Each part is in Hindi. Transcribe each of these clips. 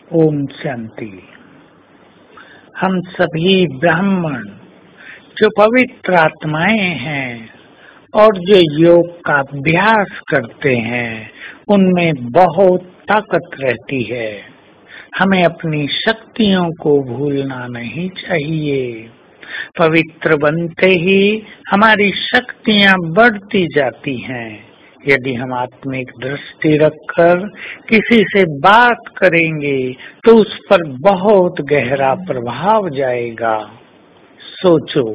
ओम शांति। हम सभी ब्राह्मण जो पवित्र आत्माएं हैं और जो योग का अभ्यास करते हैं, उनमें बहुत ताकत रहती है। हमें अपनी शक्तियों को भूलना नहीं चाहिए। पवित्र बनते ही हमारी शक्तियां बढ़ती जाती हैं। यदि हम आत्मिक दृष्टि रखकर किसी से बात करेंगे तो उस पर बहुत गहरा प्रभाव जाएगा। सोचो,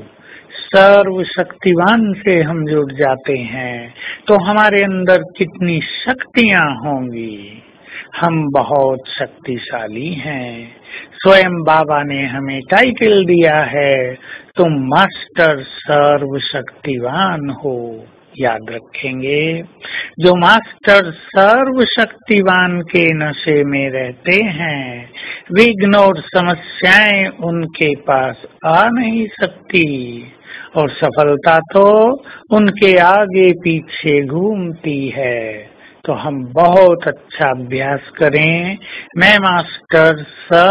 सर्वशक्तिवान से हम जुड़ जाते हैं तो हमारे अंदर कितनी शक्तियां होंगी। हम बहुत शक्तिशाली हैं। स्वयं बाबा ने हमें टाइटल दिया है, तुम मास्टर सर्वशक्तिवान हो। याद रखेंगे, जो मास्टर सर्वशक्तिवान के नशे में रहते हैं, विघ्न और समस्याएं उनके पास आ नहीं सकती और सफलता तो उनके आगे पीछे घूमती है। तो हम बहुत अच्छा अभ्यास करें। मैं मास्टर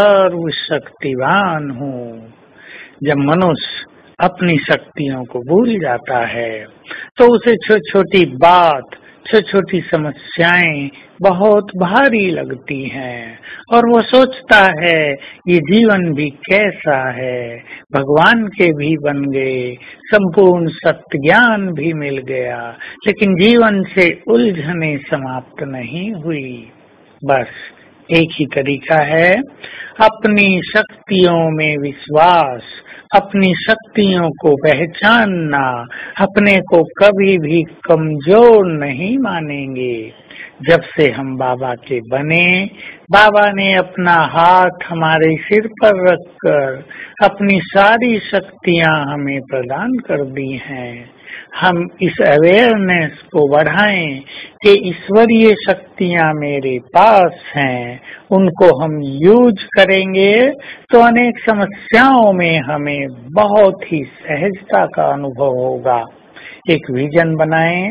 सर्वशक्तिवान हूँ। जब मनुष्य अपनी शक्तियों को भूल जाता है तो उसे छोटी छोटी बात, छोटी छोटी समस्याएं बहुत भारी लगती हैं और वो सोचता है ये जीवन भी कैसा है। भगवान के भी बन गए, संपूर्ण सत्य ज्ञान भी मिल गया, लेकिन जीवन से उलझने समाप्त नहीं हुई। बस एक ही तरीका है, अपनी शक्तियों में विश्वास, अपनी शक्तियों को पहचानना, अपने को कभी भी कमजोर नहीं मानेंगे। जब से हम बाबा के बने, बाबा ने अपना हाथ हमारे सिर पर रखकर अपनी सारी शक्तियां हमें प्रदान कर दी हैं। हम इस अवेयरनेस को बढ़ाएं कि ईश्वरीय शक्तियां मेरे पास हैं, उनको हम यूज करेंगे तो अनेक समस्याओं में हमें बहुत ही सहजता का अनुभव होगा। एक विजन बनाएं,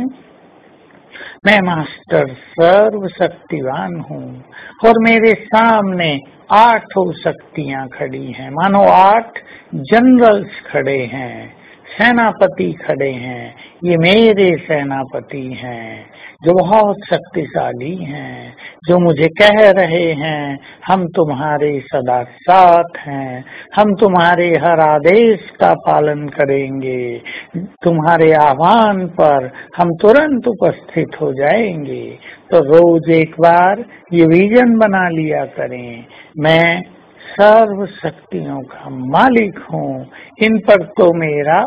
मैं मास्टर सर्वशक्तिवान हूँ और मेरे सामने 8 शक्तियां खड़ी हैं। मानो 8 जनरल्स खड़े हैं, सेनापति खड़े हैं। ये मेरे सेनापति हैं जो बहुत शक्तिशाली हैं, जो मुझे कह रहे हैं हम तुम्हारे सदा साथ हैं, हम तुम्हारे हर आदेश का पालन करेंगे, तुम्हारे आह्वान पर हम तुरंत उपस्थित हो जाएंगे। तो रोज एक बार ये विजन बना लिया करें, मैं सर्व शक्तियों का मालिक हूँ, इन पर तो मेरा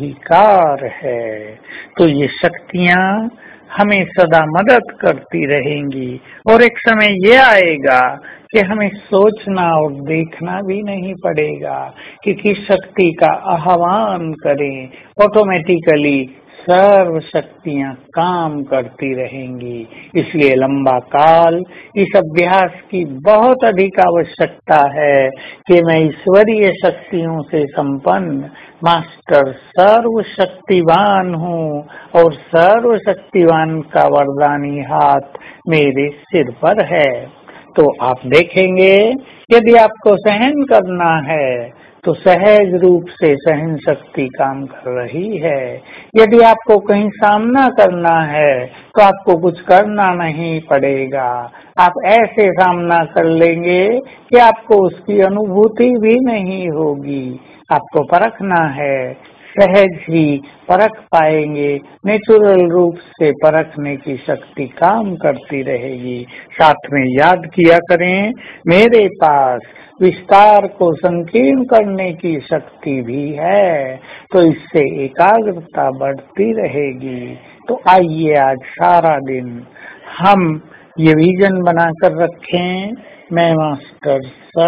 अधिकार है। तो ये शक्तियाँ हमें सदा मदद करती रहेंगी और एक समय ये आएगा कि हमें सोचना और देखना भी नहीं पड़ेगा कि किस शक्ति का आह्वान करें। ऑटोमेटिकली सर्व शक्तियां काम करती रहेंगी। इसलिए लंबा काल इस अभ्यास की बहुत अधिक आवश्यकता है कि मैं ईश्वरीय शक्तियों से संपन्न मास्टर सर्व शक्तिवान हूँ और सर्व शक्तिवान का वरदानी हाथ मेरे सिर पर है। तो आप देखेंगे, यदि आपको सहन करना है तो सहज रूप से सहन शक्ति काम कर रही है। यदि आपको कहीं सामना करना है तो आपको कुछ करना नहीं पड़ेगा। आप ऐसे सामना कर लेंगे कि आपको उसकी अनुभूति भी नहीं होगी। आपको परखना है, सहज ही परख पाएंगे। नेचुरल रूप से परखने की शक्ति काम करती रहेगी। साथ में याद किया करें, मेरे पास विस्तार को संकीर्ण करने की शक्ति भी है, तो इससे एकाग्रता बढ़ती रहेगी। तो आइए आज सारा दिन हम ये विजन बनाकर रखें, मैं मास्टर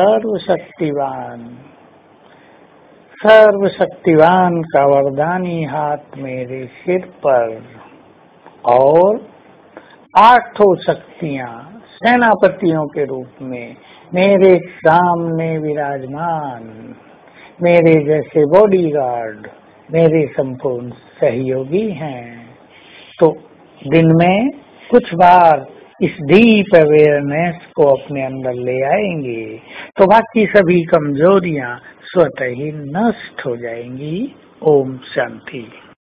सर्वशक्तिवान, सर्वशक्तिवान का वरदानी हाथ मेरे सिर पर और 8 शक्तियां सेनापतियों के रूप में मेरे सामने विराजमान, मेरे जैसे बॉडीगार्ड, मेरे संपूर्ण सहयोगी हैं। तो दिन में कुछ बार इस डीप अवेयरनेस को अपने अंदर ले आएंगे तो बाकी सभी कमजोरियां स्वतः ही नष्ट हो जाएंगी। ओम शांति।